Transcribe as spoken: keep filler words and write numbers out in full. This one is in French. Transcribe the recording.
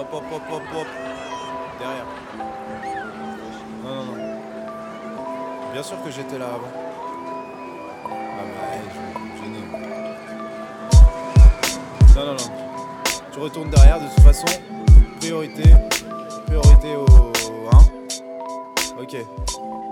Hop, hop, hop, hop, hop. Derrière. Non, non, non. Bien sûr que j'étais là avant. Ah bah, hey, je gêné. Non, non, non. Tu retournes derrière, de toute façon. Priorité. Priorité au... Hein. Ok.